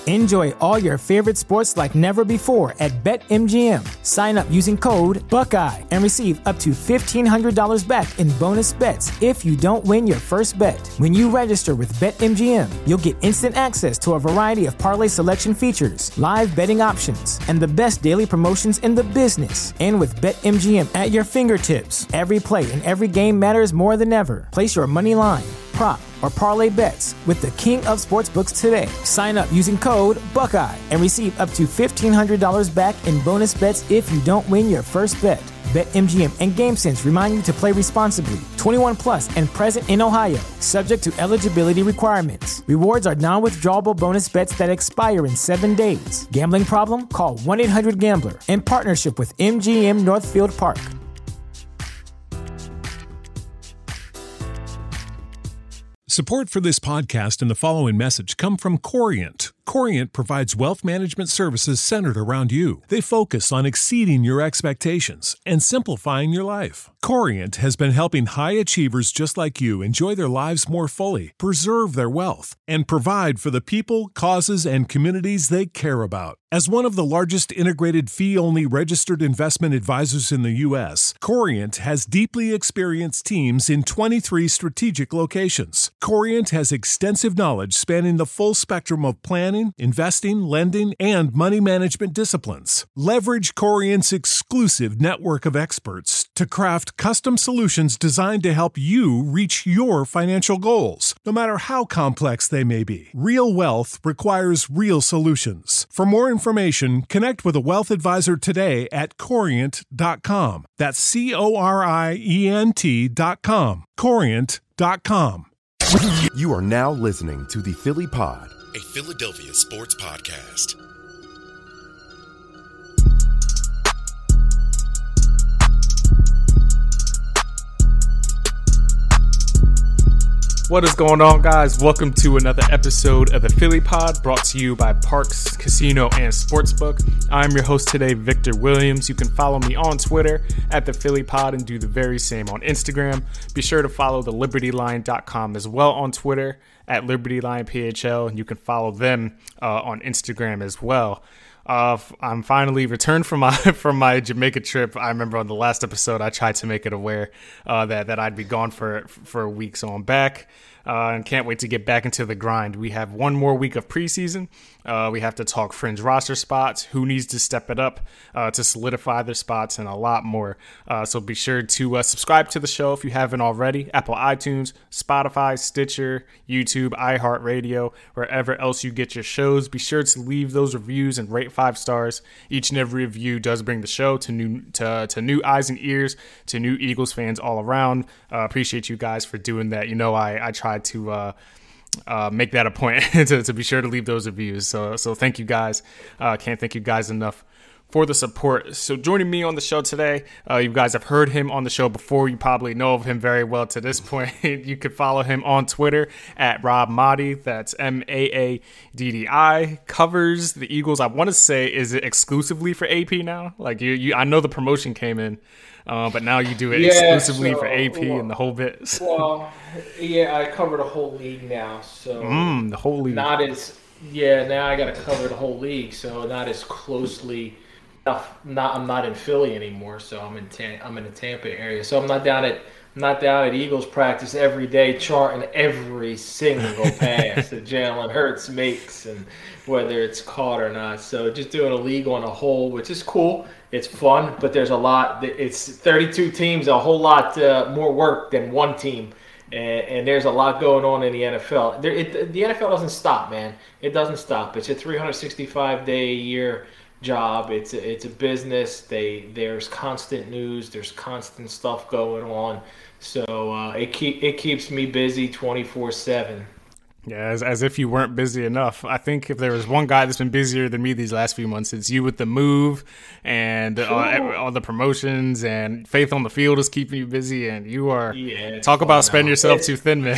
Enjoy all your favorite sports like never before at BetMGM. Sign up using code Buckeye and receive up to $1,500 back in bonus bets if you don't win your first bet. When you register with BetMGM, you'll get instant access to a variety of parlay selection features, live betting options, and the best daily promotions in the business. And with BetMGM at your fingertips, every play and every game matters more than ever. Place your money line, prop, or parlay bets with the king of sportsbooks today. Sign up using code Buckeye and receive up to $1,500 back in bonus bets if you don't win your first bet. BetMGM and GameSense remind you to play responsibly. 21 plus and present in Ohio, subject to eligibility requirements. Rewards are non-withdrawable bonus bets that expire in 7 days. Gambling problem? Call 1-800-GAMBLER. In partnership with MGM Northfield Park. Support for this podcast and the following message come from Corient. Corient provides wealth management services centered around you. They focus on exceeding your expectations and simplifying your life. Corient has been helping high achievers just like you enjoy their lives more fully, preserve their wealth, and provide for the people, causes, and communities they care about. As one of the largest integrated fee-only registered investment advisors in the U.S., Corient has deeply experienced teams in 23 strategic locations. Corient has extensive knowledge spanning the full spectrum of planning, investing, lending, and money management disciplines. Leverage Corient's exclusive network of experts to craft custom solutions designed to help you reach your financial goals, no matter how complex they may be. Real wealth requires real solutions. For more information, connect with a wealth advisor today at Corient.com. That's Corient.com. Corient.com. You are now listening to the Philly Pod, a Philadelphia sports podcast. What is going on, guys? Welcome to another episode of the Philly Pod, brought to you by Parks Casino and Sportsbook. I'm your host today, Victor Williams. You can follow me on Twitter at the Philly Pod and do the very same on Instagram. Be sure to follow the LibertyLion.com as well on Twitter at LibertyLionPHL, and you can follow them on Instagram as well. I'm finally returned from my Jamaica trip. I remember on the last episode I tried to make it aware that I'd be gone for a week, so I'm back. And can't wait to get back into the grind. We have one more week of preseason. We have to talk fringe roster spots, who needs to step it up to solidify their spots, and a lot more. So be sure to subscribe to the show if you haven't already. Apple iTunes, Spotify, Stitcher, YouTube, iHeartRadio, wherever else you get your shows. Be sure to leave those reviews and rate 5 stars. Each and every review does bring the show to new eyes and ears, to new Eagles fans all around. Appreciate you guys for doing that. You know, I tried to make that a point to be sure to leave those reviews. So thank you guys. Can't thank you guys enough for the support. So joining me on the show today, you guys have heard him on the show before. You probably know of him very well to this point. You can follow him on Twitter at Rob Maaddi. That's Maaddi. Covers the Eagles. I want to say, is it exclusively for AP now? Like I know the promotion came in. But now you do it exclusively for AP and the whole bit. Well, yeah, I cover the whole league now, so the whole league. Now I got to cover the whole league, so not as closely. I'm not in Philly anymore, so I'm in the Tampa area, so I'm not down at Eagles practice every day, charting every single pass that Jalen Hurts makes and whether it's caught or not. So just doing a league on a whole, which is cool. It's fun, but there's a lot. It's 32 teams, a whole lot more work than one team. And there's a lot going on in the NFL. The NFL doesn't stop, man. It doesn't stop. It's a 365-day-a-year job. It's a business. There's constant news. There's constant stuff going on. So it keeps me busy 24/7. Yeah, as if you weren't busy enough. I think if there was one guy that's been busier than me these last few months, it's you with the move and all the promotions, and Faith on the field is keeping you busy, and you are talk about spreading yourself too thin, man.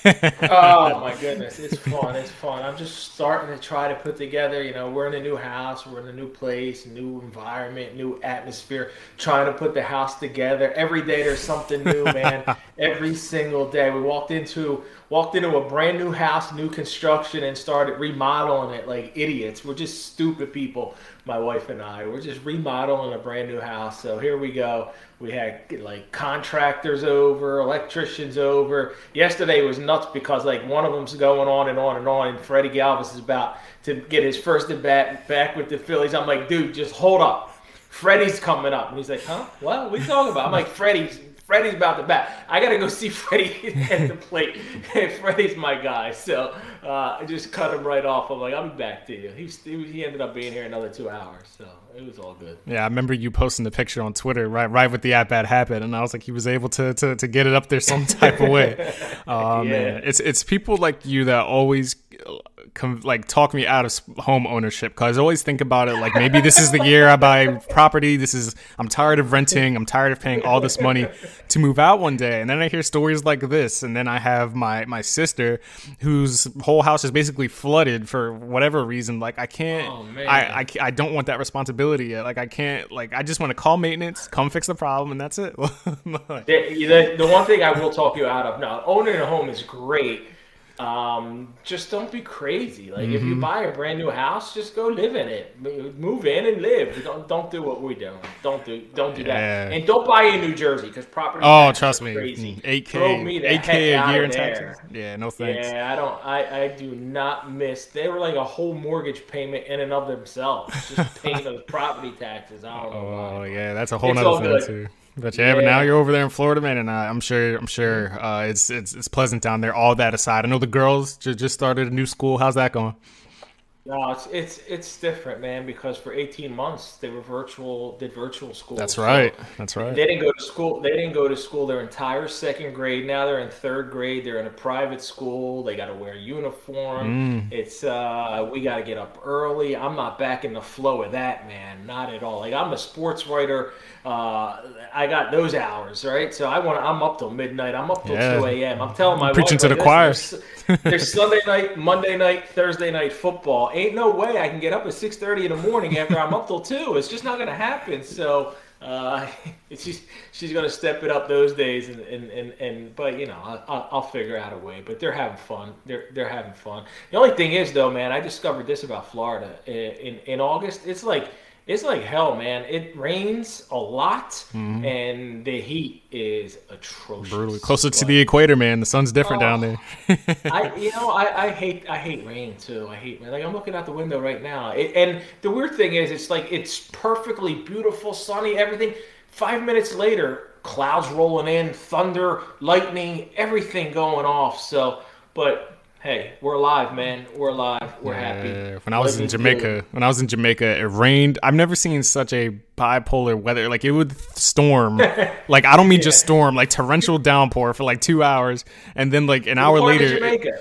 Oh my goodness, it's fun. It's fun. I'm just starting to try to put together. We're in a new house, we're in a new place, new environment, new atmosphere. Trying to put the house together. Every day there's something new, man. Every single day. We walked into a brand new house, new construction, and started remodeling it like idiots. We're just stupid people. My wife and I. We're just remodeling a brand new house. So here we go. We had like contractors over, electricians over. Yesterday was nuts because like one of them's going on and on and on, and Freddie Galvis is about to get his first at bat back with the Phillies. I'm like, dude, just hold up. Freddie's coming up. And he's like, huh? What are you talking about? I'm like, Freddie's about to bat. I got to go see Freddie at the plate. Freddie's my guy. So I just cut him right off. I'm like, I'll be back to you. He ended up being here another 2 hours. So it was all good. Yeah, I remember you posting the picture on Twitter right with the at-bat happened. And I was like, he was able to get it up there some type of way. Yeah. Man, it's people like you that always talk me out of home ownership, because I always think about it like maybe this is the year I buy property. I'm tired of renting. I'm tired of paying all this money to move out one day. And then I hear stories like this, and then I have my sister whose whole house is basically flooded for whatever reason. Like I can't, I don't want that responsibility yet. Like I can't, like I just want to call maintenance, come fix the problem, and that's it. The one thing I will talk you out of, now owning a home is great. Just don't be crazy. Like if you buy a brand new house, just go live in it. Move in and live. Don't do what we're doing. Don't do that. And don't buy in New Jersey because property. Oh, trust me, crazy. $8K a year in Texas. Yeah, no thanks. Yeah, I do not miss. They were like a whole mortgage payment in and of themselves. Just paying those property taxes. I don't know why. Oh yeah, that's a whole nother thing too. But but now you're over there in Florida, man, and I'm sure it's pleasant down there. All that aside, I know the girls just started a new school. How's that going? No, it's different, man, because for 18 months they did virtual school. That's right. They didn't go to school their entire second grade. Now they're in third grade. They're in a private school. They got to wear a uniform. It's we got to get up early. I'm not back in the flow of that, man. Not at all. Like I'm a sports writer. I got those hours, right? So I'm up till midnight. I'm up till 2 a.m. I'm telling my preaching wife, to the choir. There's Sunday night, Monday night, Thursday night football. Ain't no way I can get up at 6:30 in the morning after I'm up till 2. It's just not going to happen. So she's going to step it up those days, but I'll figure out a way. But they're having fun. They're having fun. The only thing is though, man, I discovered this about Florida in August. It's like hell, man. It rains a lot, and the heat is atrocious. Brutal. Closer to the equator, man. The sun's different down there. I hate rain too. I hate rain. Like I'm looking out the window right now, and the weird thing is, it's perfectly beautiful, sunny, everything. 5 minutes later, clouds rolling in, thunder, lightning, everything going off. So, but. Hey, we're alive, man. We're alive. We're happy. When I was in Jamaica, it rained. I've never seen such a bipolar weather. Like it would storm. Like I don't mean just storm, like torrential downpour for like 2 hours, and then like an hour later.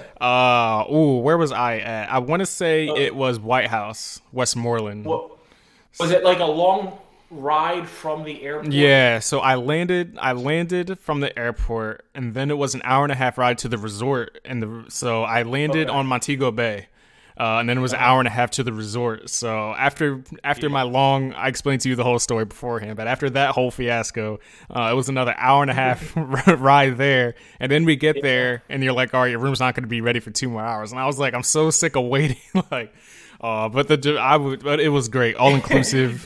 Where was I at? I want to say it was White House, Westmoreland. Well, was it like a long ride from the airport? Yeah, so I landed from the airport, and then it was an hour and a half ride to the resort, so I landed on Montego Bay, and then it was an hour and a half to the resort. So after my long, I explained to you the whole story beforehand, but after that whole fiasco, it was another hour and a half ride there, and then we get there, and you're like, all right, your room's not going to be ready for 2 more hours, and I was like, I'm so sick of waiting, like, but it was great, all inclusive.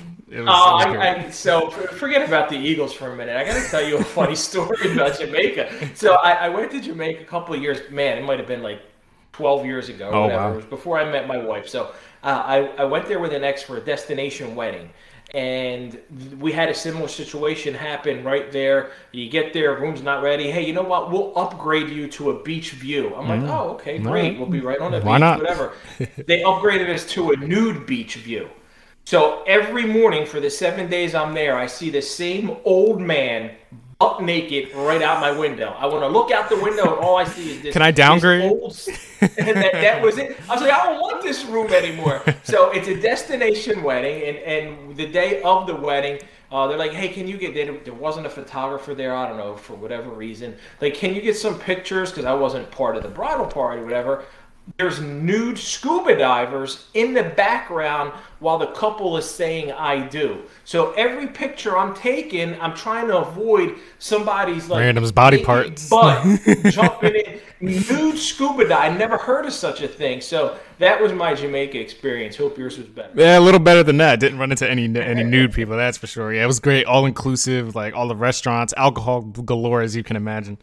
So forget about the Eagles for a minute. I got to tell you a funny story about Jamaica. So I went to Jamaica a couple of years. Man, it might have been like 12 years ago or whatever. Wow. It was before I met my wife. So I went there with an ex for a destination wedding. And we had a similar situation happen right there. You get there, room's not ready. Hey, you know what? We'll upgrade you to a beach view. I'm like, oh, okay, great. We'll be right on the beach, whatever. They upgraded us to a nude beach view. So every morning for the 7 days I'm there, I see the same old man butt naked right out my window. I want to look out the window and all I see is this. Can I downgrade? And that was it. I was like, I don't want this room anymore. So it's a destination wedding, and the day of the wedding, They're like, hey, can you get, there wasn't a photographer there, I don't know, for whatever reason. Like, can you get some pictures? Because I wasn't part of the bridal party or whatever. There's nude scuba divers in the background while the couple is saying I do. So every picture I'm taking, I'm trying to avoid somebody's like random's body parts butt jumping in. Nude scuba dive. I never heard of such a thing. So that was my Jamaica experience. Hope yours was better. Yeah, a little better than that. Didn't run into any nude people, that's for sure. Yeah, it was great. All inclusive, like all the restaurants, alcohol galore, as you can imagine.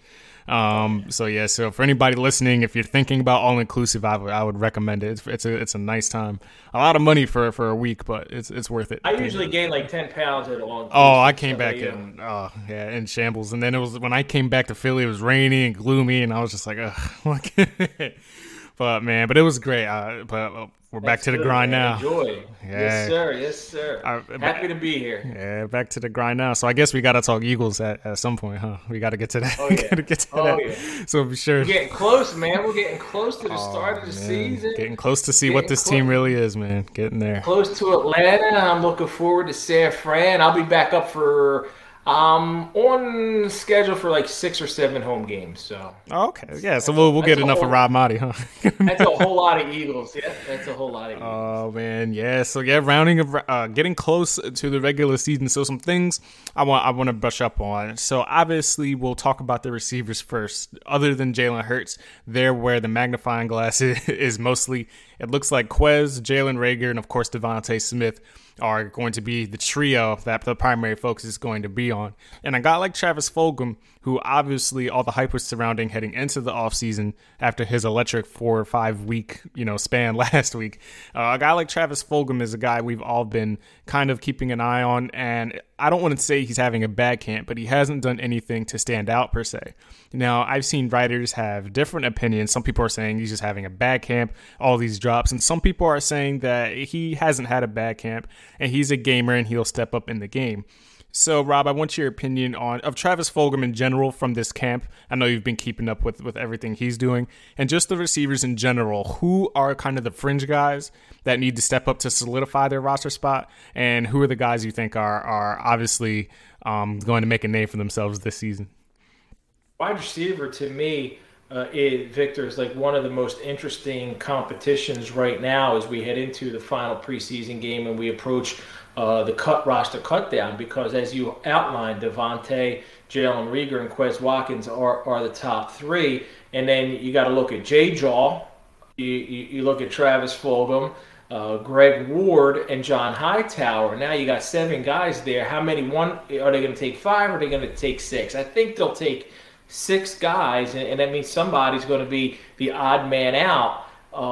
So for anybody listening, if you're thinking about all inclusive, I would recommend it. It's a nice time. A lot of money for a week, but it's worth it. I usually gain like 10 pounds at a long. Oh, I came back in shambles, and then it was when I came back to Philly, it was rainy and gloomy, and I was just like, ugh. But it was great. But we're back to the grind now. Enjoy. Yeah. Yes, sir. Happy to be here. Yeah, back to the grind now. So I guess we got to talk Eagles at some point, huh? We got to get to that. Oh, yeah. Yeah. So be sure. We're getting close, man. We're getting close to the start of the season. Getting close to see what this team really is, man. Getting there. Close to Atlanta. I'm looking forward to San Fran. I'll be back up for on schedule for like 6 or 7 home games. So okay, yeah. So we'll get enough of Rob Motti, huh? That's a whole lot of Eagles. Yeah, that's a whole lot of Eagles. Oh man, yeah. So yeah, getting close to the regular season. So some things I want to brush up on. So obviously we'll talk about the receivers first. Other than Jalen Hurts, they're where the magnifying glass is mostly. It looks like Quez, Jalen Reagor, and of course Devontae Smith are going to be the trio that the primary focus is going to be on. And a guy like Travis Fulgham, who obviously all the hype was surrounding heading into the offseason after his electric 4 or 5 week, span last week. A guy like Travis Fulgham is a guy we've all been kind of keeping an eye on, and I don't want to say he's having a bad camp, but he hasn't done anything to stand out per se. Now, I've seen writers have different opinions. Some people are saying he's just having a bad camp, all these drops, and some people are saying that he hasn't had a bad camp and he's a gamer and he'll step up in the game. So, Rob, I want your opinion of Travis Fulgham in general from this camp. I know you've been keeping up with everything he's doing. And just the receivers in general. Who are kind of the fringe guys that need to step up to solidify their roster spot? And who are the guys you think are obviously going to make a name for themselves this season? Wide receiver, to me, Victor, is like one of the most interesting competitions right now as we head into the final preseason game and we approach the roster cut down, because as you outlined, Devontae, Jalen Reagor, and Quez Watkins are the top 3. And then you got to look at J-Jaw, you look at Travis Fulgham, Greg Ward, and John Hightower. Now you got 7 guys there. How many? Are they going to take 5 or are they going to take 6? I think they'll take 6 guys, and that means somebody's going to be the odd man out.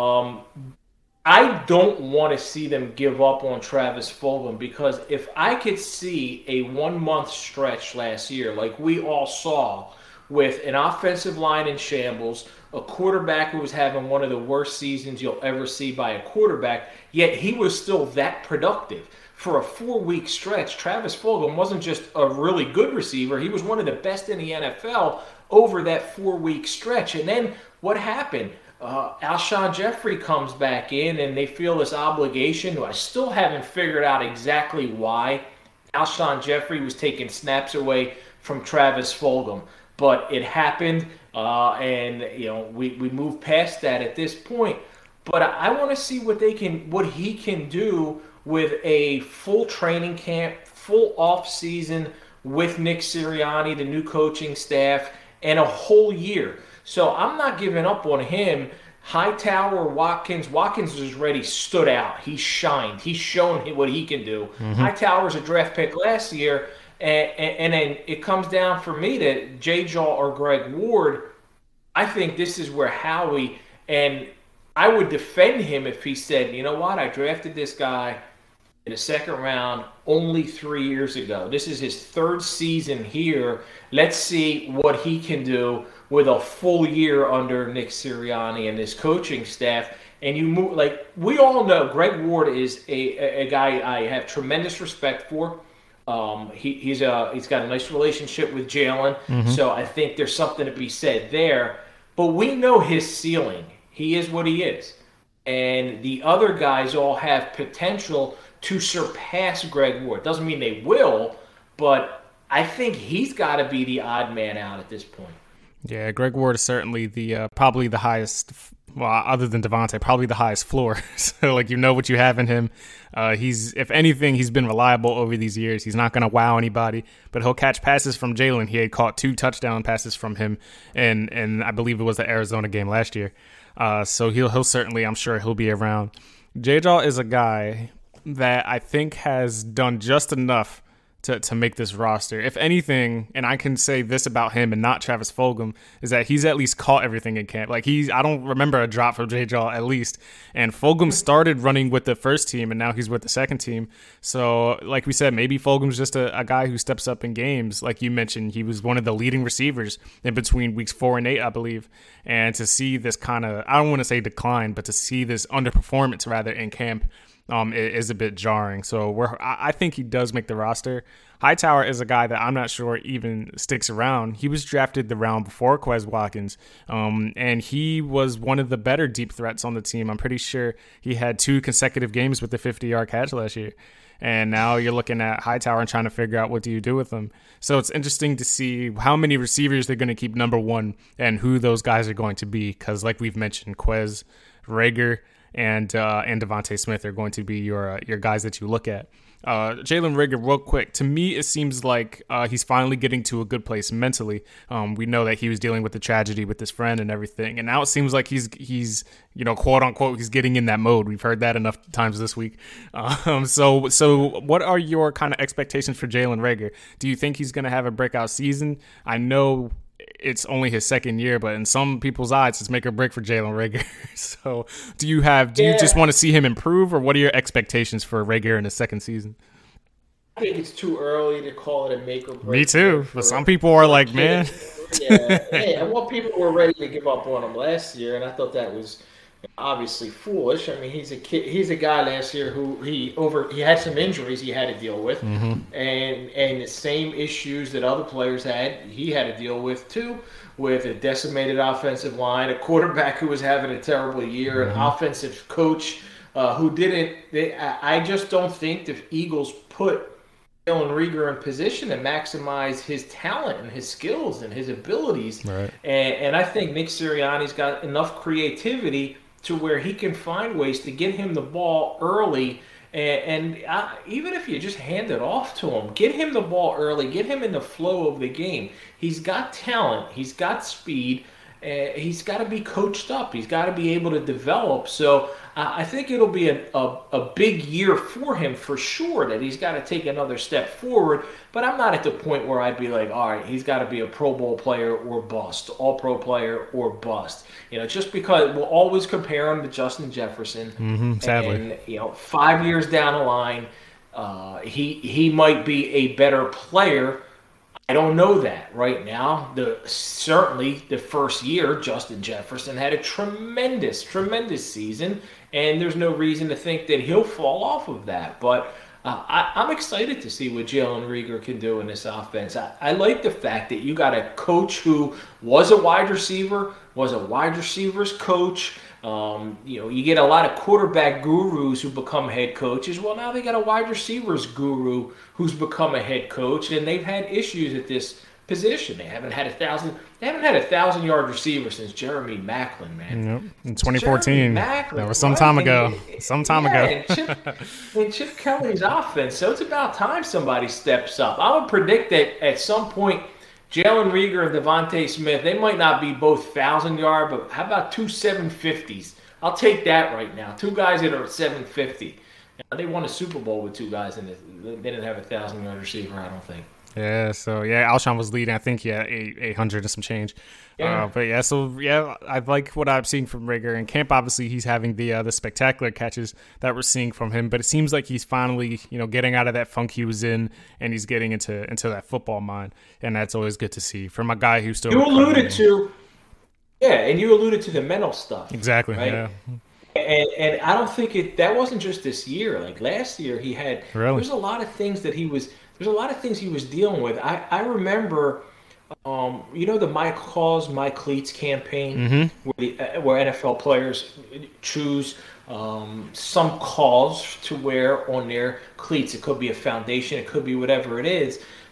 I don't want to see them give up on Travis Fulgham, because if I could see a 1-month stretch last year like we all saw with an offensive line in shambles, a quarterback who was having one of the worst seasons you'll ever see by a quarterback, yet he was still that productive. For a 4-week stretch, Travis Fulgham wasn't just a really good receiver. He was one of the best in the NFL over that 4-week stretch. And then what happened? Alshon Jeffrey comes back in, and they feel this obligation. I still haven't figured out exactly why Alshon Jeffrey was taking snaps away from Travis Fulgham. But it happened, and we moved past that at this point. But I want to see what he can do with a full training camp, full off season with Nick Sirianni, the new coaching staff, and a whole year. So I'm not giving up on him. Hightower, Watkins was ready, stood out. He shined. He's shown what he can do. Mm-hmm. Hightower's a draft pick last year, and then it comes down for me to J-Jaw or Greg Ward. I think this is where Howie, and I would defend him if he said, you know what, I drafted this guy in the 2nd round only 3 years ago. This is his 3rd season here. Let's see what he can do with a full year under Nick Sirianni and this coaching staff. And you move, like we all know, Greg Ward is a guy I have tremendous respect for. He's got a nice relationship with Jalen, so I think there's something to be said there. But we know his ceiling. He is what he is. And the other guys all have potential to surpass Greg Ward. Doesn't mean they will, but I think he's got to be the odd man out at this point. Yeah, Greg Ward is certainly the probably the highest, well, other than Devontae, probably the highest floor. So, like, you know what you have in him. If anything, he's been reliable over these years. He's not going to wow anybody, but he'll catch passes from Jalen. He had caught 2 touchdown passes from him, and I believe it was the Arizona game last year. So he'll certainly, I'm sure he'll be around. J-Jaw is a guy that I think has done just enough to make this roster. If anything, and I can say this about him and not Travis Fulgham, is that he's at least caught everything in camp. Like, I don't remember a drop from J-Jaw at least. And Fulgham started running with the first team, and now he's with the second team. So, like we said, maybe Fulgham's just a guy who steps up in games. Like you mentioned, he was one of the leading receivers in between weeks 4 and 8, I believe. And to see this kind of, I don't want to say decline, but to see this underperformance rather in camp, it is a bit jarring. So I think he does make the roster. Hightower is a guy that I'm not sure even sticks around. He was drafted the round before Quez Watkins, and he was one of the better deep threats on the team. I'm pretty sure he had 2 consecutive games with the 50-yard catch last year. And now you're looking at Hightower and trying to figure out what do you do with him. So it's interesting to see how many receivers they're going to keep number 1 and who those guys are going to be. Because like we've mentioned, Quez, Reagor, and Devontae Smith are going to be your guys that you look at. Jalen Reagor, real quick, to me it seems like he's finally getting to a good place mentally. We know that he was dealing with the tragedy with his friend and everything, and now it seems like he's quote unquote he's getting in that mode. We've heard that enough times this week. So what are your kind of expectations for Jalen Reagor? Do you think he's going to have a breakout season? I know it's only his second year, but in some people's eyes, it's make or break for Jalen Reagor. So do you just want to see him improve, or what are your expectations for Reagor in his second season? I think it's too early to call it a make or break. Me too. But some people are like, man. Yeah, well, people were ready to give up on him last year, and I thought that was obviously foolish. I mean, he's a guy last year who he had some injuries he had to deal with, and the same issues that other players had, he had to deal with too, with a decimated offensive line, a quarterback who was having a terrible year, an offensive coach who didn't. I just don't think the Eagles put Jalen Reagor in position to maximize his talent and his skills and his abilities. Right. And I think Nick Sirianni's got enough creativity to where he can find ways to get him the ball early. And even if you just hand it off to him, get him the ball early, get him in the flow of the game. He's got talent. He's got speed. He's got to be coached up. He's got to be able to develop. So I think it'll be a big year for him for sure, that he's got to take another step forward. But I'm not at the point where I'd be like, all right, he's got to be a Pro Bowl player or bust, All-Pro player or bust. Just because we'll always compare him to Justin Jefferson. Sadly. And 5 years down the line, he might be a better player. I don't know that right now. Certainly the first year, Justin Jefferson had a tremendous season, and there's no reason to think that he'll fall off of that. But I'm excited to see what Jalen Reagor can do in this offense. I like the fact that you got a coach who was a wide receiver, was a wide receivers coach. You get a lot of quarterback gurus who become head coaches. Well, now they got a wide receivers guru who's become a head coach, and they've had issues at this position. They haven't had a 1,000-yard receiver since Jeremy Maclin, man. Yep. In 2014. That was some time ago. And Chip Kelly's offense. So it's about time somebody steps up. I would predict that at some point, Jalen Reagor and Devontae Smith, they might not be both 1,000-yard, but how about 2 750s? I'll take that right now. 2 guys that are 750. They won a Super Bowl with 2 guys, and they didn't have a 1,000-yard receiver, I don't think. Yeah, so Alshon was leading. I think 800 and some change. Yeah. I like what I'm seeing from Reagor. In camp, obviously, he's having the spectacular catches that we're seeing from him. But it seems like he's finally, getting out of that funk he was in, and he's getting into that football mind, and that's always good to see from a guy who's still. You alluded to the mental stuff. Exactly. Right? Yeah. And I don't think that wasn't just this year. Like last year, he had. Really? There's a lot of things he was dealing with. I remember, the My Cause, My Cleats campaign, where NFL players choose some cause to wear on their cleats. It could be a foundation, it could be whatever it is.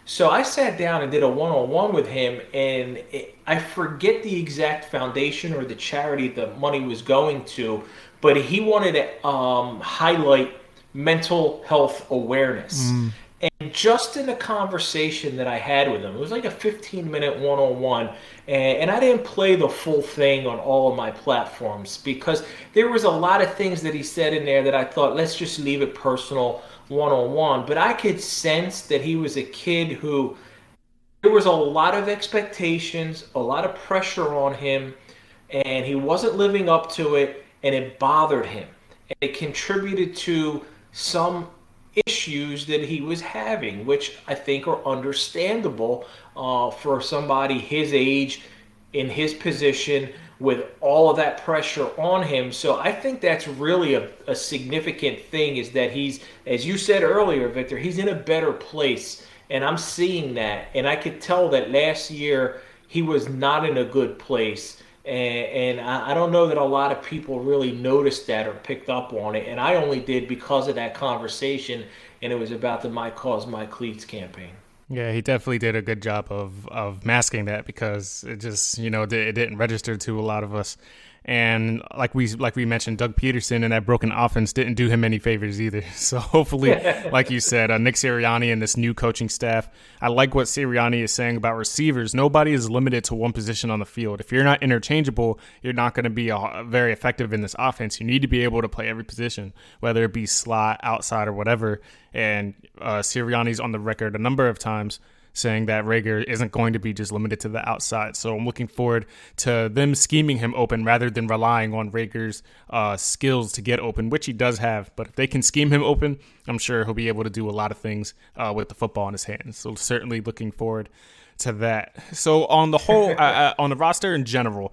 So I sat down and did a one-on-one with him, and I forget the exact foundation or the charity the money was going to, but he wanted to highlight mental health awareness. And just in the conversation that I had with him, it was like a 15-minute one-on-one, and I didn't play the full thing on all of my platforms because there was a lot of things that he said in there that I thought, let's just leave it personal one-on-one. But I could sense that he was a kid who, there was a lot of expectations, a lot of pressure on him, and he wasn't living up to it, and it bothered him. And it contributed to some issues that he was having, which I think are understandable for somebody his age, in his position, with all of that pressure on him. So I think that's really a significant thing, is that he's, as you said earlier, Victor, he's in a better place. And I'm seeing that. And I could tell that last year he was not in a good place. And I don't know that a lot of people really noticed that or picked up on it. And I only did because of that conversation, and it was about the My Cause, My Cleats campaign. Yeah, he definitely did a good job of masking that, because it just, it didn't register to a lot of us. And like we mentioned, Doug Peterson and that broken offense didn't do him any favors either. So hopefully, like you said, Nick Sirianni and this new coaching staff, I like what Sirianni is saying about receivers. Nobody is limited to one position on the field. If you're not interchangeable, you're not going to be very effective in this offense. You need to be able to play every position, whether it be slot, outside, or whatever. And Sirianni's on the record a number of times saying that Reagor isn't going to be just limited to the outside. So I'm looking forward to them scheming him open rather than relying on Reagor's skills to get open, which he does have. But if they can scheme him open, I'm sure he'll be able to do a lot of things with the football in his hands. So certainly looking forward to that. So on the whole, on the roster in general,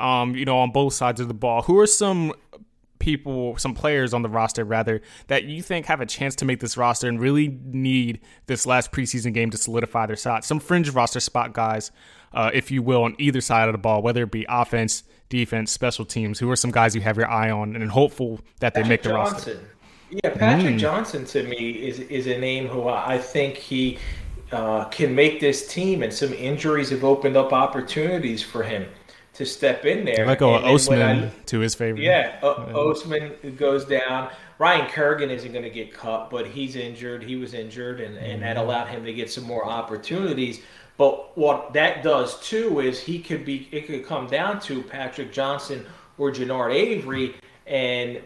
on both sides of the ball, who are some players on the roster rather that you think have a chance to make this roster and really need this last preseason game to solidify their spot? Some fringe roster spot guys, if you will, on either side of the ball, whether it be offense, defense, special teams. Who are some guys you have your eye on and hopeful that they make the roster? Yeah, Patrick Johnson to me is a name who I think he can make this team, and some injuries have opened up opportunities for him to step in there. Like Osman to his favor. Yeah, Osman goes down. Ryan Kerrigan isn't going to get cut, but he's injured. He was injured, and that allowed him to get some more opportunities. But what that does, too, is it could come down to Patrick Johnson or Genard Avery. And,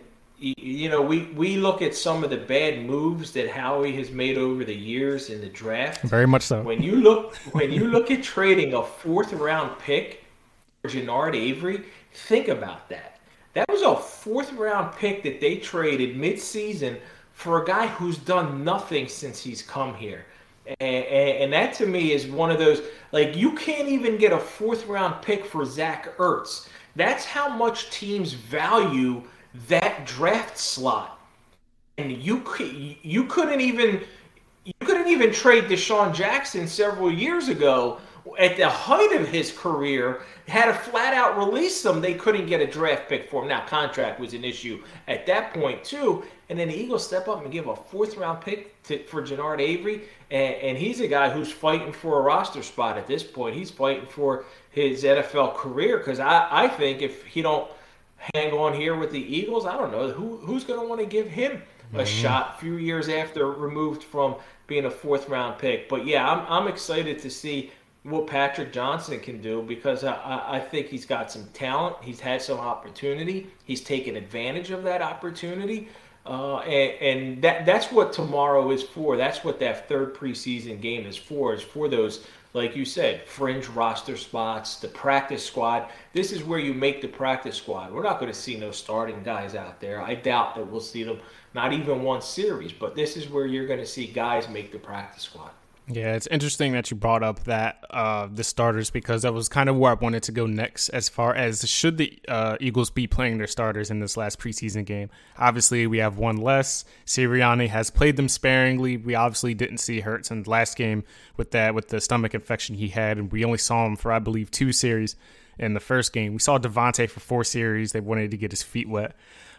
we look at some of the bad moves that Howie has made over the years in the draft. Very much so. When you look at trading a fourth-round pick for Genard Avery, think about that. That was a fourth-round pick that they traded mid-season for a guy who's done nothing since he's come here. And that to me is one of those, like, you can't even get a fourth-round pick for Zach Ertz. That's how much teams value that draft slot. And you couldn't even trade Deshaun Jackson several years ago. At the height of his career, had to flat out release him. They couldn't get a draft pick for him. Now, contract was an issue at that point, too. And then the Eagles step up and give a fourth-round pick for Genard Avery. And he's a guy who's fighting for a roster spot at this point. He's fighting for his NFL career, because I think if he don't hang on here with the Eagles, I don't know, who's going to want to give him a shot a few years after removed from being a fourth-round pick. But, yeah, I'm excited to see what Patrick Johnson can do, because I think he's got some talent. He's had some opportunity. He's taken advantage of that opportunity. And that's what tomorrow is for. That's what that third preseason game is for those, like you said, fringe roster spots, the practice squad. This is where you make the practice squad. We're not going to see no starting guys out there. I doubt that we'll see them, not even one series. But this is where you're going to see guys make the practice squad. Yeah, it's interesting that you brought up that the starters, because that was kind of where I wanted to go next, as far as should the Eagles be playing their starters in this last preseason game. Obviously, we have one less. Sirianni has played them sparingly. We obviously didn't see Hurts in the last game with the stomach infection he had, and we only saw him for, I believe, 2 series in the first game. We saw Devontae for 4 series. They wanted to get his feet wet.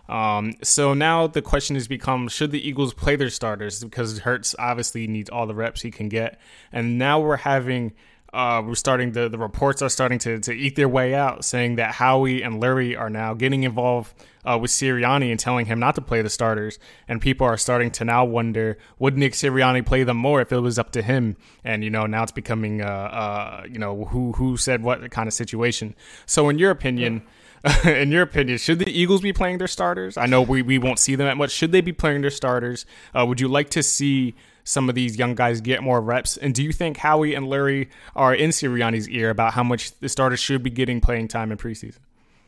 So now the question has become, should the Eagles play their starters? Because Hurts obviously needs all the reps he can get. And now we're having, the reports are starting to eke their way out, saying that Howie and Lurie are now getting involved with Sirianni and telling him not to play the starters. And people are starting to now wonder, would Nick Sirianni play them more if it was up to him? And, now it's becoming, who said what kind of situation. So in your opinion, should the Eagles be playing their starters? I know we won't see them that much. Should they be playing their starters? Would you like to see some of these young guys get more reps? And do you think Howie and Lurie are in Sirianni's ear about how much the starters should be getting playing time in preseason?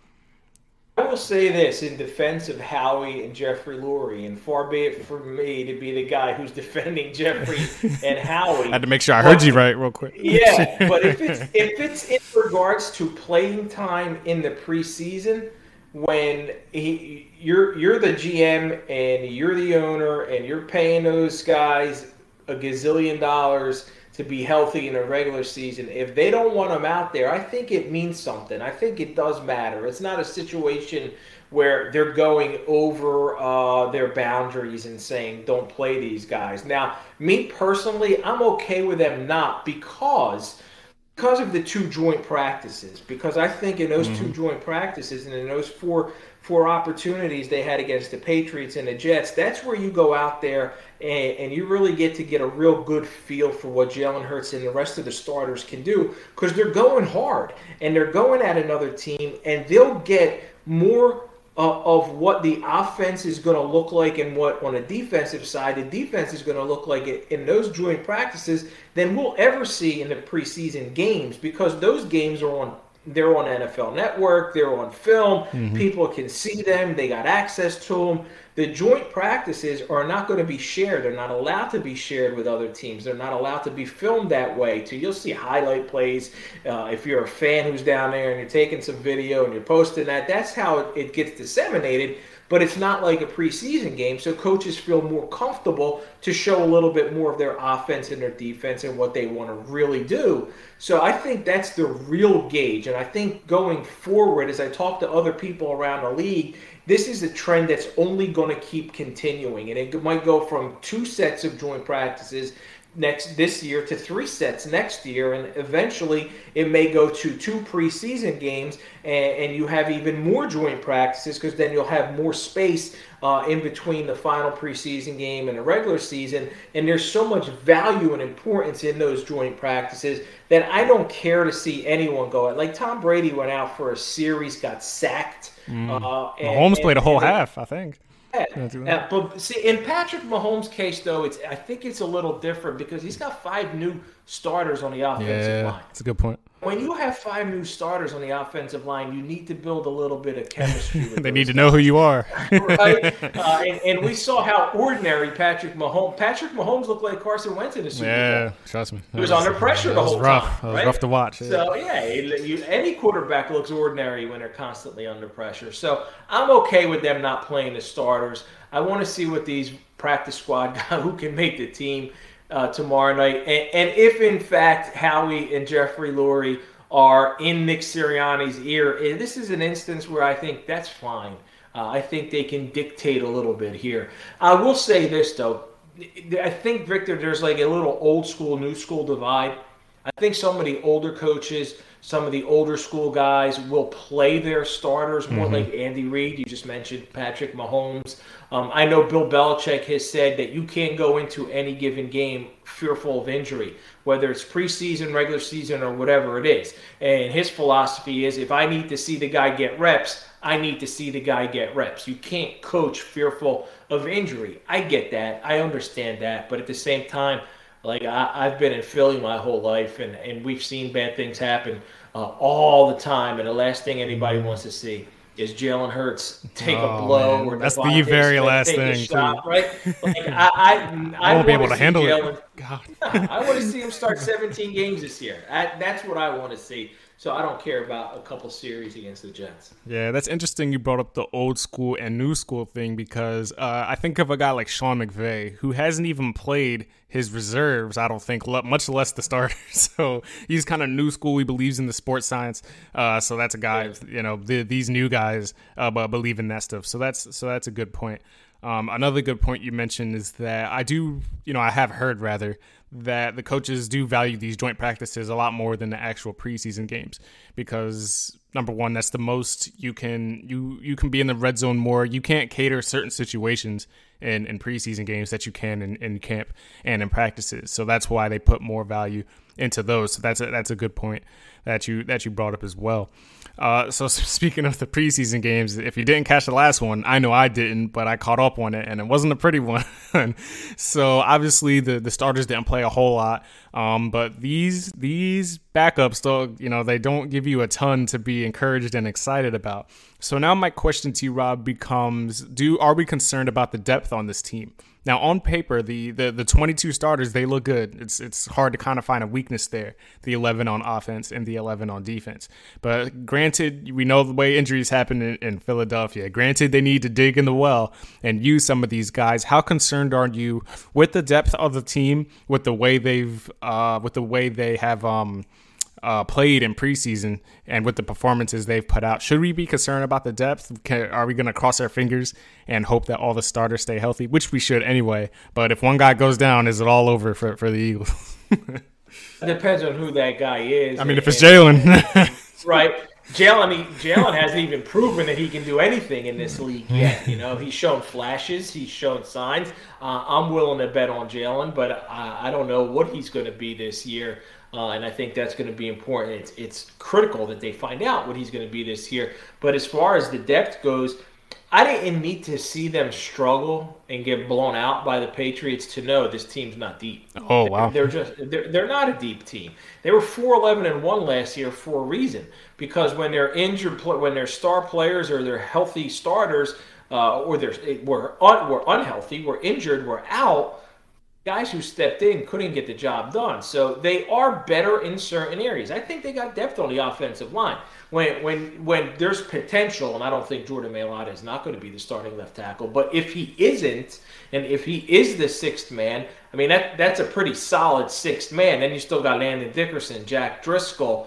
I will say this in defense of Howie and Jeffrey Lurie, and far be it from me to be the guy who's defending Jeffrey and Howie. I had to make sure I heard you right real quick. Yeah, but if it's in regards to playing time in the preseason, when you're the GM and you're the owner and you're paying those guys a gazillion dollars to be healthy in a regular season, if they don't want them out there, I think it means something. I think it does matter. It's not a situation where they're going over their boundaries and saying, don't play these guys. Now, me personally, I'm okay with them not because of the two joint practices. Because I think in those two joint practices and in those four opportunities they had against the Patriots and the Jets, that's where you go out there and you really get a real good feel for what Jalen Hurts and the rest of the starters can do, because they're going hard and they're going at another team, and they'll get more of what the offense is going to look like and what on the defensive side the defense is going to look like in those joint practices than we'll ever see in the preseason games, because those games they're on NFL Network, they're on film, people can see them, they got access to them. The joint practices are not going to be shared. They're not allowed to be shared with other teams. They're not allowed to be filmed that way. So you'll see highlight plays. If you're a fan who's down there and you're taking some video and you're posting that, that's how it gets disseminated. But it's not like a preseason game, so coaches feel more comfortable to show a little bit more of their offense and their defense and what they want to really do. So I think that's the real gauge. And I think going forward, as I talk to other people around the league, this is a trend that's only going to keep continuing. And it might go from 2 sets of joint practices this year to 3 sets next year, and eventually it may go to 2 preseason games, and you have even more joint practices, because then you'll have more space in between the final preseason game and the regular season. And there's so much value and importance in those joint practices that I don't care to see anyone go at. Like Tom Brady went out for a series, got sacked. Mahomes played a whole half, I think. But see, in Patrick Mahomes' case, though, I think it's a little different because he's got 5 new starters on the offensive line. That's a good point. When you have 5 new starters on the offensive line, you need to build a little bit of chemistry with They need to know who you are. Right? And we saw how ordinary Patrick Mahomes looked like Carson Wentz in the Super Bowl. Yeah, trust me. He was under pressure the whole time. It was rough to watch. Yeah. So, any quarterback looks ordinary when they're constantly under pressure. So, I'm okay with them not playing the starters. I want to see what these practice squad guys who can make the team tomorrow night. And if, in fact, Howie and Jeffrey Lurie are in Nick Sirianni's ear, this is an instance where I think that's fine. I think they can dictate a little bit here. I will say this, though. I think, Victor, there's like a little old school, new school divide. I think some of the older coaches, some of the older school guys will play their starters more, like Andy Reid. You just mentioned Patrick Mahomes. I know Bill Belichick has said that you can't go into any given game fearful of injury, whether it's preseason, regular season, or whatever it is. And his philosophy is, if I need to see the guy get reps, I need to see the guy get reps. You can't coach fearful of injury. I get that. I understand that. But at the same time, like I've been in Philly my whole life, and we've seen bad things happen all the time. And the last thing anybody wants to see is Jalen Hurts take a blow, or that's the very last thing, shot, right? Like I won't be able to handle it. God. I want to see him start 17 games this year. That's what I want to see. So I don't care about a couple series against the Jets. Yeah, that's interesting you brought up the old school and new school thing because I think of a guy like Sean McVay who hasn't even played his reserves, I don't think, much less the starters. So he's kind of new school. He believes in the sports science. So that's a guy, these new guys believe in that stuff. So that's a good point. Another good point you mentioned is that I have heard that the coaches do value these joint practices a lot more than the actual preseason games because number one, that's the most you can be in the red zone more. You can't cater certain situations in preseason games that you can in camp and in practices. So that's why they put more value into those. So that's a good point that you brought up as well. So speaking of the preseason games, if you didn't catch the last one, I know I didn't, but I caught up on it, and it wasn't a pretty one. So obviously the starters didn't play a whole lot, but these backups, still, they don't give you a ton to be encouraged and excited about. So now my question to you, Rob, becomes: are we concerned about the depth on this team? Now, on paper, the 22 starters, they look good. It's hard to kind of find a weakness there, the 11 on offense and the 11 on defense. But granted, we know the way injuries happen in Philadelphia. Granted, they need to dig in the well and use some of these guys. How concerned are you with the depth of the team, with the way they have played in preseason and with the performances they've put out? Should we be concerned about the depth? Are we going to cross our fingers and hope that all the starters stay healthy, which we should anyway? But if one guy goes down, is it all over for the Eagles? It depends on who that guy is. I mean, if it's Jalen. Right. Jalen hasn't even proven that he can do anything in this league yet. He's shown flashes. He's shown signs. I'm willing to bet on Jalen, but I don't know what he's going to be this year. And I think that's going to be important. It's critical that they find out what he's going to be this year. But as far as the depth goes, I didn't need to see them struggle and get blown out by the Patriots to know this team's not deep. Oh, wow. They're not a deep team. They were 4-11-1 last year for a reason. Because when they're injured, when they're star players or they're healthy starters, or were unhealthy, were injured, were out, guys who stepped in couldn't get the job done. So they are better in certain areas. I think they got depth on the offensive line. When there's potential, and I don't think Jordan Mailata is not going to be the starting left tackle, but if he isn't, and if he is the sixth man, I mean, that's a pretty solid sixth man. Then you still got Landon Dickerson, Jack Driscoll,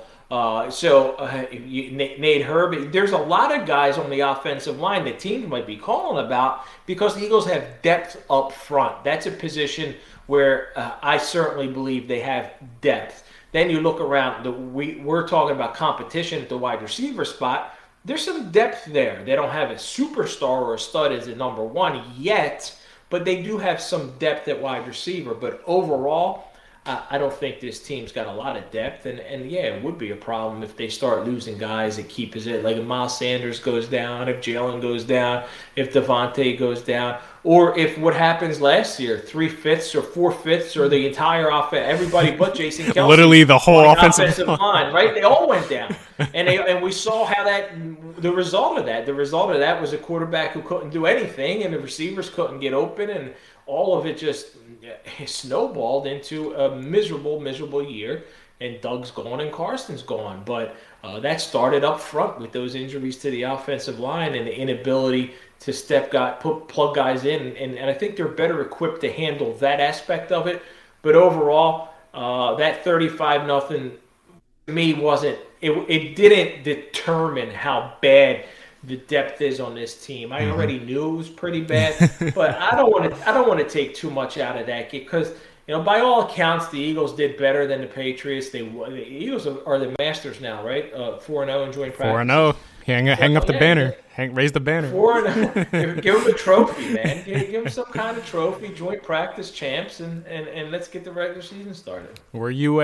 Nate Herbig. There's a lot of guys on the offensive line that teams might be calling about because the Eagles have depth up front. That's a position where I certainly believe they have depth. Then you look around, we're talking about competition at the wide receiver spot. There's some depth there. They don't have a superstar or a stud as a number one yet, but they do have some depth at wide receiver. But overall, I don't think this team's got a lot of depth, and yeah, it would be a problem if they start losing guys that keep his, like if Miles Sanders goes down, if Jalen goes down, if Devontae goes down, or if what happens last year, 3/5 or 4/5 or the entire offense, everybody but Jason Kelce, literally the whole offensive line, right? They all went down, and we saw how the result of that was a quarterback who couldn't do anything, and the receivers couldn't get open, and all of it just snowballed into a miserable year, and Doug's gone and Carson's gone. But that started up front with those injuries to the offensive line and the inability to plug guys in, and I think they're better equipped to handle that aspect of it. But overall, that 35-0 to me wasn't. It didn't determine how bad the depth is on this team. I already knew it was pretty bad, but I don't want to take too much out of that because by all accounts the Eagles did better than the Patriots. The Eagles are the masters now, right? 4-0 in joint practice. 4-0. Hang up the banner. Raise the banner. 4-0. Give them a trophy, man. Give them some kind of trophy. Joint practice champs, and let's get the regular season started. Were you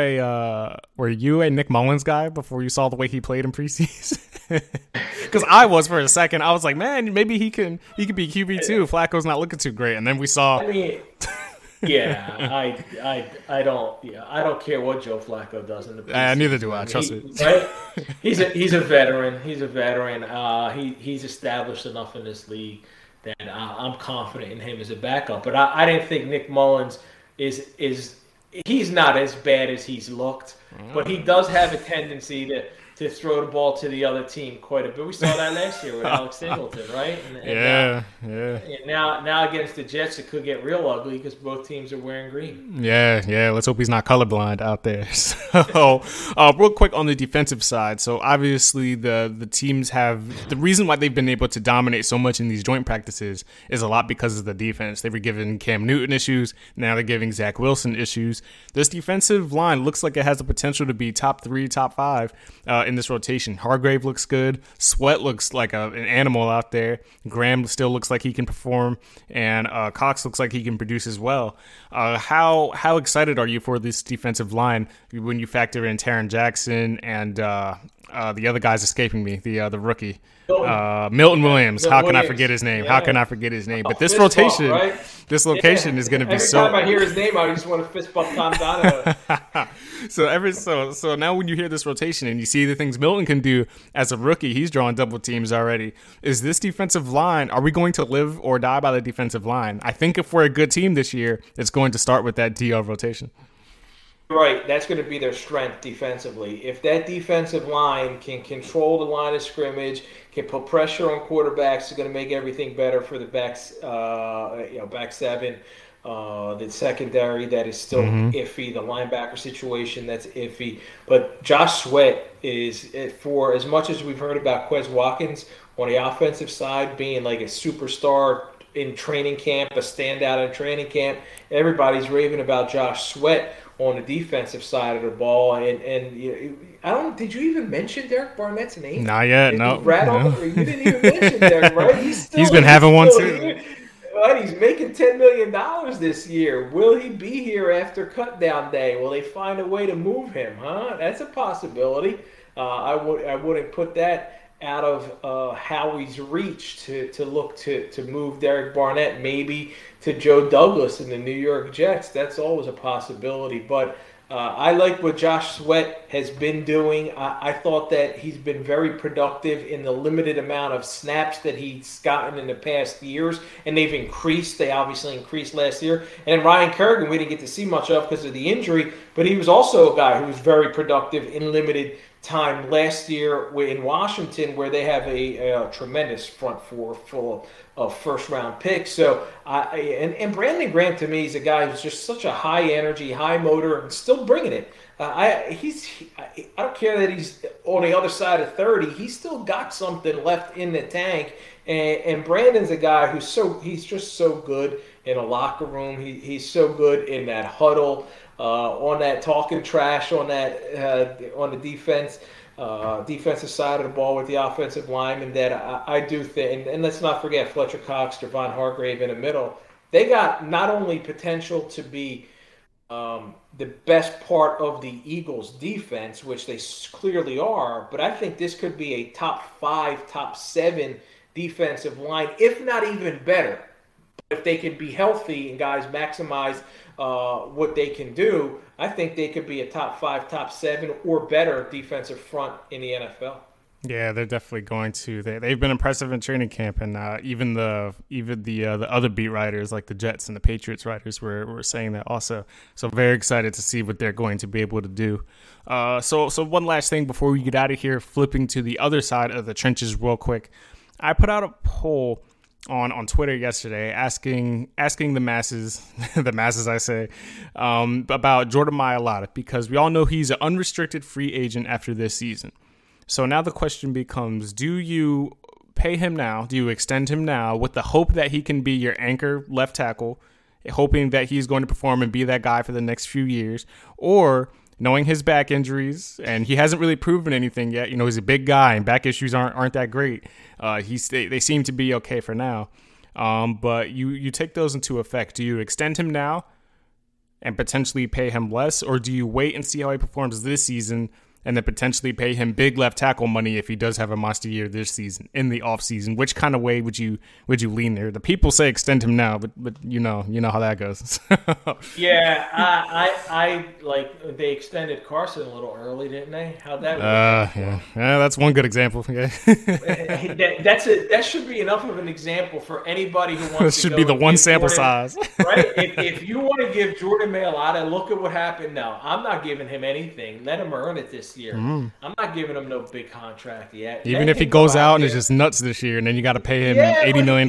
a Nick Mullins guy before you saw the way he played in preseason? Because I was for a second. I was like, man, maybe he can be QB too. Flacco's not looking too great, and then we saw. I mean, yeah, I don't care what Joe Flacco does in the preseason. Neither do I. Trust me. Right? He's a veteran. He's he's established enough in this league that I'm confident in him as a backup. But I didn't think Nick Mullins he's not as bad as he's looked, but he does have a tendency throw the ball to the other team quite a bit. We saw that last year with Alex Singleton, right? Yeah. And now against the Jets, it could get real ugly because both teams are wearing green. Yeah. Let's hope he's not colorblind out there. So, real quick on the defensive side. So, obviously, the teams have the reason why they've been able to dominate so much in these joint practices is a lot because of the defense. They were giving Cam Newton issues. Now they're giving Zach Wilson issues. This defensive line looks like it has the potential to be top 3, top 5 in this rotation. Hargrave looks good. Sweat looks like an animal out there. Graham still looks like he can perform, and Cox looks like he can produce as well. How excited are you for this defensive line when you factor in Taron Jackson and the other guy's escaping me, the rookie? Milton Williams. How can I forget his name? But this rotation, this location is going to be so. Every time I hear his name, I just want to fist bump Tom Donovan. So now when you hear this rotation and you see the things Milton can do as a rookie, he's drawing double teams already. Is this defensive line? Are we going to live or die by the defensive line? I think if we're a good team this year, it's going to start with that DL rotation. Right, that's going to be their strength defensively. If that defensive line can control the line of scrimmage, can put pressure on quarterbacks, it's going to make everything better for the backs, back seven. The secondary that is still iffy, the linebacker situation that's iffy. But Josh Sweat is, for as much as we've heard about Quez Watkins on the offensive side being like a superstar in training camp, a standout in training camp, everybody's raving about Josh Sweat on the defensive side of the ball, and did you even mention Derek Barnett's name? Not yet, no. You didn't even mention Derek, right? He's been having one too. Right, he's making $10 million this year. Will he be here after cutdown day? Will they find a way to move him? That's a possibility. I wouldn't put that out of Howie's reach to look to move Derek Barnett maybe to Joe Douglas in the New York Jets. That's always a possibility. But I like what Josh Sweat has been doing. I thought that he's been very productive in the limited amount of snaps that he's gotten in the past years, and they've increased. They obviously increased last year. And Ryan Kerrigan, we didn't get to see much of because of the injury, but he was also a guy who was very productive in limited time last year in Washington, where they have a tremendous front four full of first-round picks. So, and Brandon Graham, to me, is a guy who's just such a high-energy, high-motor, and still bringing it. I don't care that he's on the other side of 30. He's still got something left in the tank. And Brandon's a guy he's just so good in a locker room. He's so good in that huddle, on that talking trash, on the defensive side of the ball with the offensive linemen. That I do think, and let's not forget Fletcher Cox, Javon Hargrave in the middle. They got not only potential to be the best part of the Eagles' defense, which they clearly are, but I think this could be a top 5, top 7 defensive line, if not even better. If they can be healthy and guys maximize what they can do, I think they could be a top 5, top 7 or better defensive front in the NFL. Yeah, they're definitely going to. They've been impressive in training camp, and even the other beat writers like the Jets and the Patriots writers were saying that also. So very excited to see what they're going to be able to do. So one last thing before we get out of here, flipping to the other side of the trenches real quick. I put out a poll on Twitter yesterday asking the masses, about Jordan Mailata, because we all know he's an unrestricted free agent after this season. So now the question becomes, do you pay him now? Do you extend him now with the hope that he can be your anchor left tackle, hoping that he's going to perform and be that guy for the next few years? Or knowing his back injuries, and he hasn't really proven anything yet. He's a big guy, and back issues aren't that great. They seem to be okay for now. But you take those into effect. Do you extend him now and potentially pay him less, or do you wait and see how he performs this season and then potentially pay him big left tackle money if he does have a monster year this season in the off season? Which kind of way would you lean there? The people say extend him now, but you know how that goes. Yeah, I like they extended Carson a little early, didn't they? How'd that work? Yeah, that's one good example. Yeah. That should be enough of an example for anybody who wants. It should be the one sample size, right? If you want to give Jordan Mailata, look at what happened. Now, I'm not giving him anything. Let him earn it this this year. I'm not giving him no big contract yet. Even if he goes out and is just nuts this year, and then you got to pay him $80 million.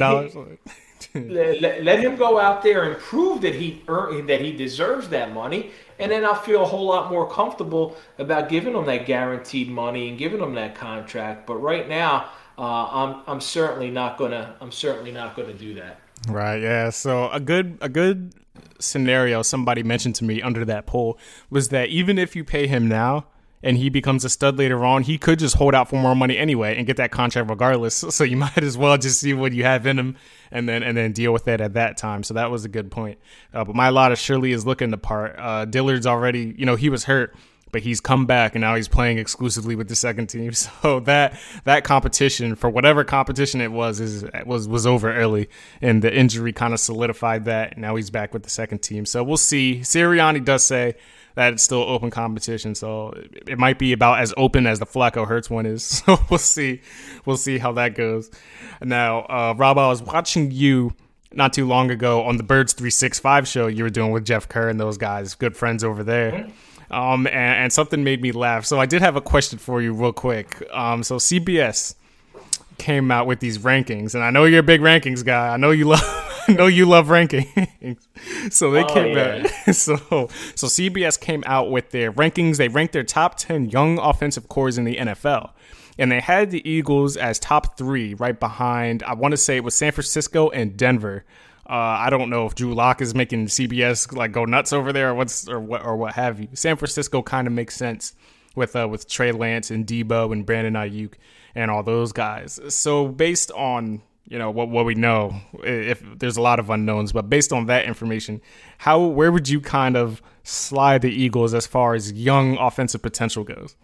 Let him go out there and prove that he deserves that money, and then I'll feel a whole lot more comfortable about giving him that guaranteed money and giving him that contract. But right now, I'm certainly not gonna do that. Right. Yeah. So a good scenario somebody mentioned to me under that poll was that even if you pay him now and he becomes a stud later on, he could just hold out for more money anyway and get that contract regardless. So you might as well just see what you have in him and then deal with it at that time. So that was a good point. But my lot of surely is looking the part. Dillard's already, he was hurt, but he's come back and now he's playing exclusively with the second team. So that competition, for whatever competition it was over early, and the injury kind of solidified that. Now he's back with the second team. So we'll see. Sirianni does say that it's still open competition, so it might be about as open as the Flacco Hurts one is. So we'll see how that goes. Now, Rob, I was watching you not too long ago on the Birds 365 show you were doing with Jeff Kerr and those guys, good friends over there. And something made me laugh. So I did have a question for you real quick. So CBS came out with these rankings, and I know you're a big rankings guy. I know you love rankings. So they came out. So CBS came out with their rankings. They ranked their top 10 young offensive cores in the NFL. And they had the Eagles as top 3, right behind, I want to say it was San Francisco and Denver. I don't know if Drew Lock is making CBS like go nuts over there or what have you. San Francisco kind of makes sense with Trey Lance and Debo and Brandon Ayuk and all those guys. So based on what we know, if there's a lot of unknowns, but based on that information, where would you kind of slide the Eagles as far as young offensive potential goes?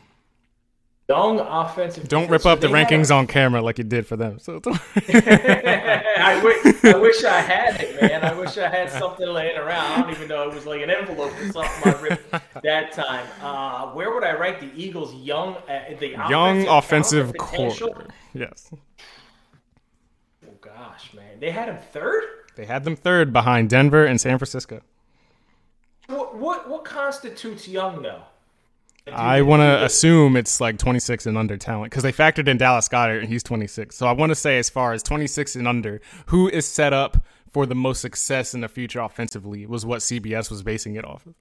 Young offensive. Don't rip up the rankings on camera like you did for them. So I wish I had it, man. I wish I had something laying around. I don't even know it was like an envelope or something I ripped that time. Where would I rank the Eagles' young offensive core? Yes. Oh gosh, man, they had them third. They had them third behind Denver and San Francisco. What constitutes young though? I want to assume it's like 26 and under talent because they factored in Dallas Goedert and he's 26. So I want to say as far as 26 and under, who is set up for the most success in the future offensively was what CBS was basing it off of.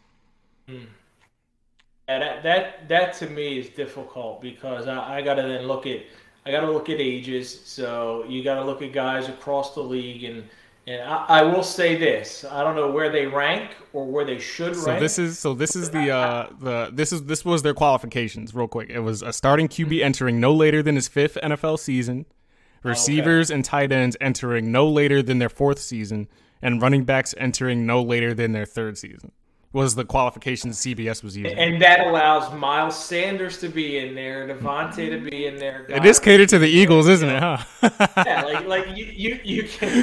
Yeah, that to me is difficult because I got to then look at ages. So you got to look at guys across the league and I will say this: I don't know where they rank or where they should rank. This was their qualifications. Real quick, it was a starting QB entering no later than his 5th NFL season, receivers and tight ends entering no later than their 4th season, and running backs entering no later than their 3rd season. Was the qualifications CBS was using, and that allows Miles Sanders to be in there, Devontae to be in there. It is catered to the Eagles, isn't it? Huh? Yeah, like you can.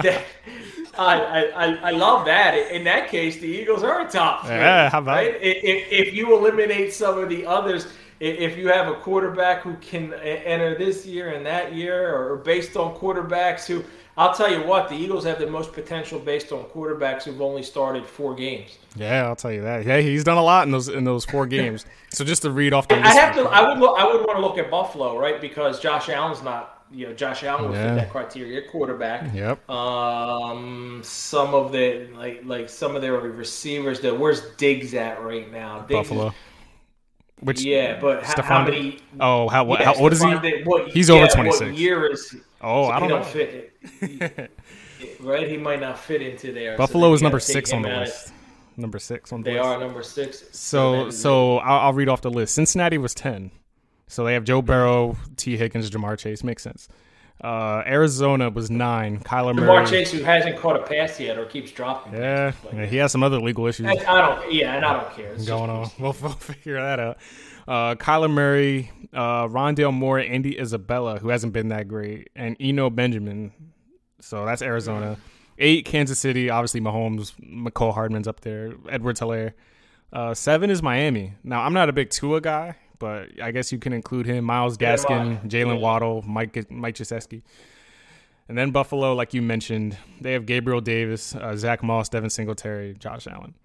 I love that. In that case, the Eagles are a top 3. Yeah, how about right? If you eliminate some of the others, if you have a quarterback who can enter this year and that year, or based on quarterbacks who. I'll tell you what, the Eagles have the most potential based on quarterbacks who've only started 4 games. Yeah, I'll tell you that. Yeah, he's done a lot in those 4 games. So just to read off the list. I would want to look at Buffalo, right? Because Josh Allen's not, Josh Allen would fit that criteria, quarterback. Yep. Some of the some of their receivers, where's Diggs at right now? Buffalo. But how many? Oh, how old is he? He's over 26. What year is? Oh, I don't know. Fit right, he might not fit into there. Buffalo is number 6 on the list. Number 6 on the list. They are number 6. So I'll read off the list. Cincinnati was 10. So they have Joe Burrow, T. Higgins, Jamar Chase. Makes sense. Arizona was 9. Kyler Murray. Jamar Chase, who hasn't caught a pass yet or keeps dropping. Yeah, he has some other legal issues. I don't care. It's going on. We'll figure that out. Kyler Murray, Rondale Moore, Andy Isabella, who hasn't been that great, and Eno Benjamin. So that's Arizona. 8, Kansas City. Obviously, Mahomes, McCole Hardman's up there. Edwards-Helaire. 7 is Miami. Now, I'm not a big Tua guy, but I guess you can include him. Myles Gaskin, Jalen Waddle, Mike Gesicki. And then Buffalo, like you mentioned, they have Gabriel Davis, Zach Moss, Devin Singletary, Josh Allen.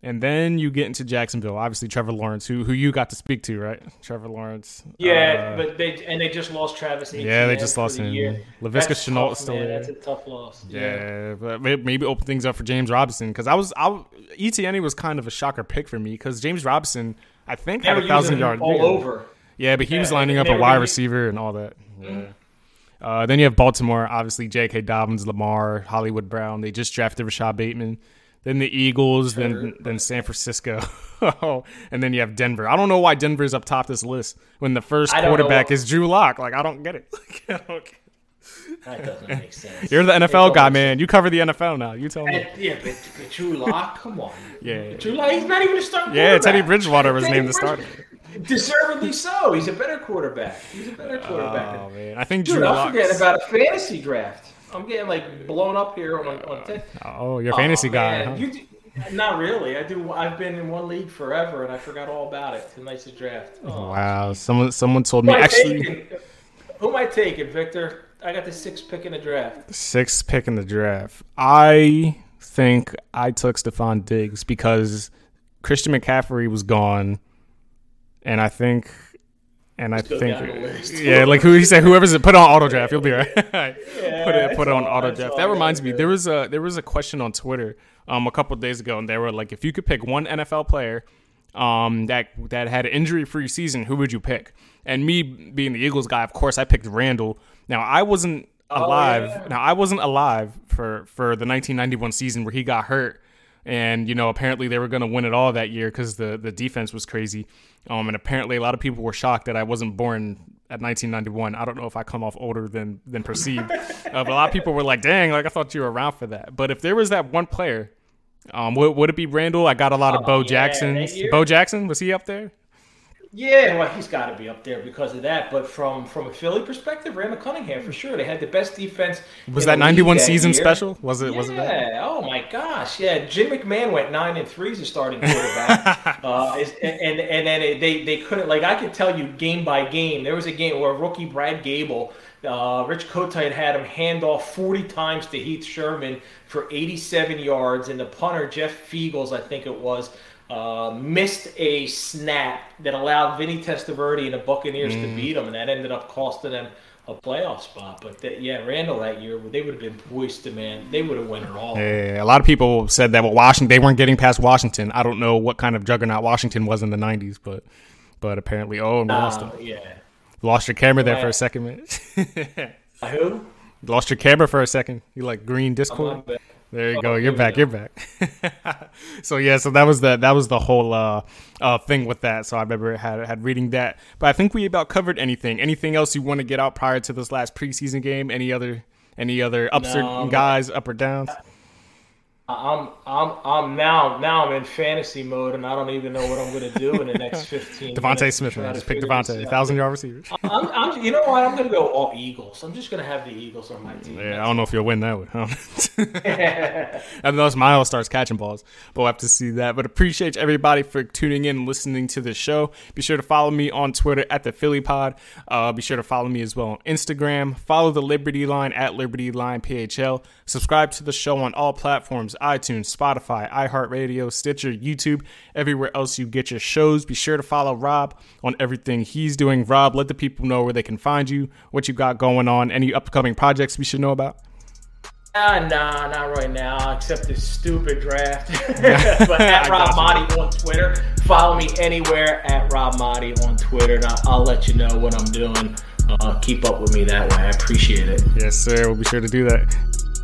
And then you get into Jacksonville. Obviously, Trevor Lawrence, who you got to speak to, right? Trevor Lawrence. Yeah, but they just lost Travis Etienne. Yeah, they just lost him. Laviska Shenault is still there. That's a tough loss. Yeah, but maybe open things up for James Robinson, because Etienne was kind of a shocker pick for me, because James Robinson, I think, had 1,000-yard all over. Yeah, but he was lining up a wide receiver and all that. Yeah. Then you have Baltimore, obviously J.K. Dobbins, Lamar, Hollywood Brown. They just drafted Rashad Bateman. Then the Eagles, then San Francisco, and then you have Denver. I don't know why Denver's up top this list when the first quarterback is Drew Lock. Like, I don't get it. That doesn't make sense. You're the NFL guy, man. You cover the NFL now. You tell me. Yeah, but Drew Lock, come on. Yeah, Drew Lock, he's not even a starting quarterback. Yeah, Teddy Bridgewater was named the starter. Deservedly so. He's a better quarterback. Oh man, I think Dude, Drew I'm Lock's... forgetting about a fantasy draft. I'm getting like blown up here on Oh, you're a fantasy guy, huh? Not really. I've been in one league forever, and I forgot all about it. Tonight's draft. Oh, wow. Someone told me actually. Who am I taking, Victor? I got the 6th pick in the draft. 6th pick in the draft. I think I took Stephon Diggs because Christian McCaffrey was gone, and I think. Yeah, like who he said, whoever's put on auto draft, you'll be right. put on auto draft. That reminds me, there was a question on Twitter a couple of days ago, and they were like, if you could pick one NFL player that had an injury-free season, who would you pick? And me being the Eagles guy, of course, I picked Randall. Now I wasn't alive. Now I wasn't alive for the 1991 season where he got hurt. And, apparently they were going to win it all that year because the defense was crazy. And apparently a lot of people were shocked that I wasn't born at 1991. I don't know if I come off older than perceived. But a lot of people were like, dang, like I thought you were around for that. But if there was that one player, would it be Randall? I got a lot of Bo Jackson. Bo Jackson, was he up there? Yeah, well, he's got to be up there because of that. But from a Philly perspective, Randall Cunningham for sure. They had the best defense. Was that 91 season special? Was it? Was it that? Yeah. Oh my gosh. Yeah. Jim McMahon went 9-3 as a starting quarterback, and then they couldn't. Like I could tell you game by game. There was a game where rookie Brad Gable, Rich Kotite had him hand off 40 times to Heath Sherman for 87 yards, and the punter Jeff Fiegels, I think it was. Missed a snap that allowed Vinny Testaverde and the Buccaneers to beat them, and that ended up costing them a playoff spot. But Randall that year, they would have been poised to, man. They would have won it all. Yeah, a lot of people said that Washington, they weren't getting past Washington. I don't know what kind of juggernaut Washington was in the 90s, but apparently, lost them. Yeah. Lost your camera there for a second, man. Who? Lost your camera for a second. You like green Discord? There you go. You're back. So that was the whole thing with that. So I remember had reading that. But I think we about covered anything. Anything else you want to get out prior to this last preseason game? Any other ups or guys up or downs? I'm now in fantasy mode, and I don't even know what I'm going to do in the next 15 Devontae minutes. Smith, man. Just pick Devontae, 1,000-yard receiver. You know what? I'm going to go all Eagles. I'm just going to have the Eagles on my team. Yeah, I don't know if you'll win that one. Unless Miles starts catching balls, but we'll have to see that. But appreciate everybody for tuning in and listening to the show. Be sure to follow me on Twitter at the Philly Pod. Be sure to follow me as well on Instagram. Follow the Liberty Line at Liberty Line PHL. Subscribe to the show on all platforms: iTunes, Spotify, iHeartRadio, Stitcher, YouTube, everywhere else you get your shows. Be sure to follow Rob on everything he's doing. Rob, let the people know where they can find you, what you got going on, any upcoming projects we should know about. Nah, not right now, except this stupid draft. But at Rob Motti on Twitter. Follow me anywhere at Rob Motti on Twitter, and I'll let you know what I'm doing. Keep up with me that way. I appreciate it. Yes, sir. We'll be sure to do that.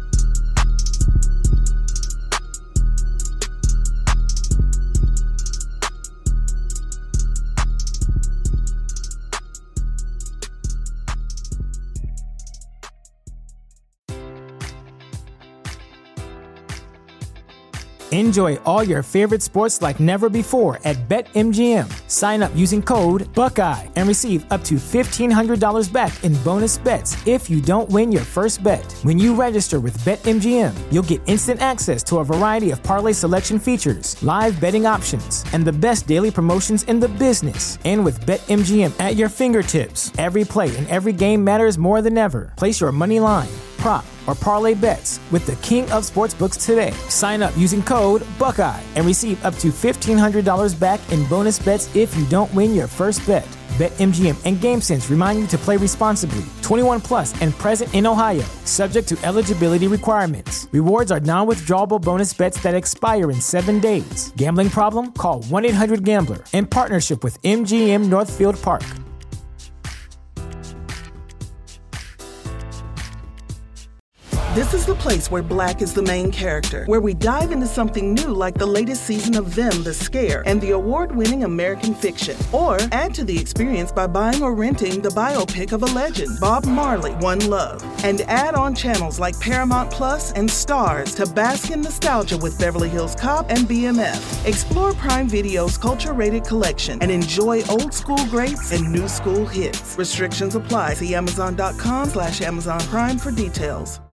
Enjoy all your favorite sports like never before at BetMGM. Sign up using code Buckeye and receive up to $1,500 back in bonus bets if you don't win your first bet. When you register with BetMGM, you'll get instant access to a variety of parlay selection features, live betting options, and the best daily promotions in the business. And with BetMGM at your fingertips, every play and every game matters more than ever. Place your money line, prop, or parlay bets with the king of sportsbooks today. Sign up using code Buckeye and receive up to $1,500 back in bonus bets if you don't win your first bet. BetMGM and GameSense remind you to play responsibly. 21 plus and present in Ohio, subject to eligibility requirements. Rewards are non-withdrawable bonus bets that expire in 7 days. Gambling problem? Call 1-800-GAMBLER. In partnership with MGM Northfield Park. This is the place where Black is the main character, where we dive into something new like the latest season of Them, The Scare, and the award-winning American Fiction. Or add to the experience by buying or renting the biopic of a legend, Bob Marley, One Love. And add on channels like Paramount Plus and Stars to bask in nostalgia with Beverly Hills Cop and BMF. Explore Prime Video's culture-rated collection and enjoy old school greats and new school hits. Restrictions apply. See Amazon.com/Amazon Prime for details.